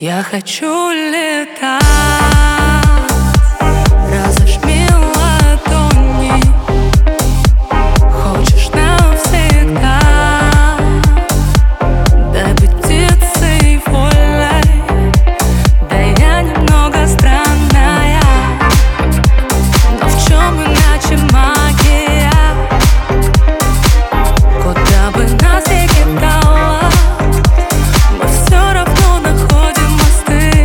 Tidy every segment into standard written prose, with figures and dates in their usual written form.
Я хочу летать, разожми ладони. Хочешь навсегда, дай быть птицей вольной. Да я немного странная, но в чем иначе магия? Куда бы нас ни кидала, мы все равно находим мосты.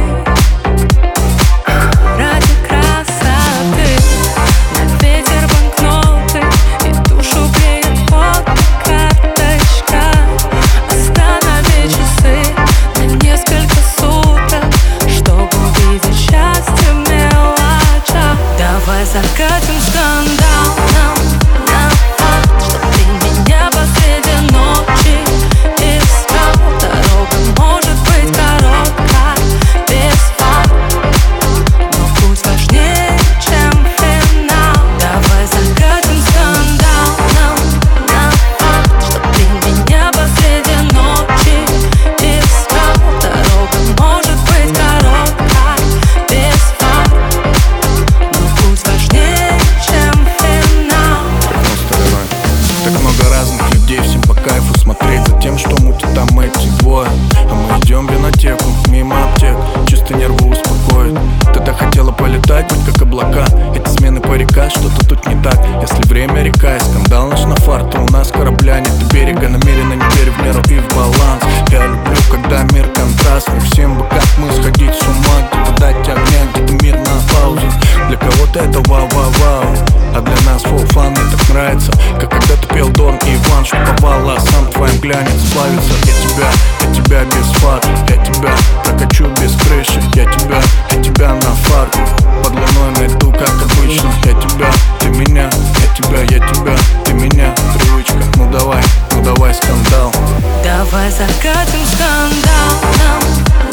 Ради красоты на ветер банкноты, и душу греет фотокарточка. Останови часы на несколько суток, чтобы увидеть счастье в мелочах. Давай закатим скандал на факт, что ты меня посреди ночи искал. Дорога может быть короткая, без факт, но путь важнее, чем финал. Давай закатим скандал на факт, что ты меня посреди ночи искал. Дорога может быть короткая, без факт, но путь важнее, чем финал. Так много разных людей, всем по кайфу смотреть за тем, что мутят там эти двое. А мы идем в винотеку, мимо аптек, чисто нервы успокоит. Ты так хотела полетать, быть как облака. Эти смены по река, что-то тут не так. Если время река и скандал наш на фарт, то у нас корабля нет у берега. Намеренно не верю в меру и в баланс. Я люблю, когда мир контрастный. Всем бы как мы сходить с ума, где-то дать огня, где-то мир на паузу. Для кого-то это вау-вау-вау, а для нас фан, мне так нравится. Как когда-то пел Дон и Иван, что повала, а сам твоим глянец плавится. Я тебя без фар, я тебя прокачу без крыши. Я тебя на фарку, под луной найду, как обычно. Я тебя, ты меня, я тебя, ты меня. Привычка, ну давай скандал. Давай закатим скандал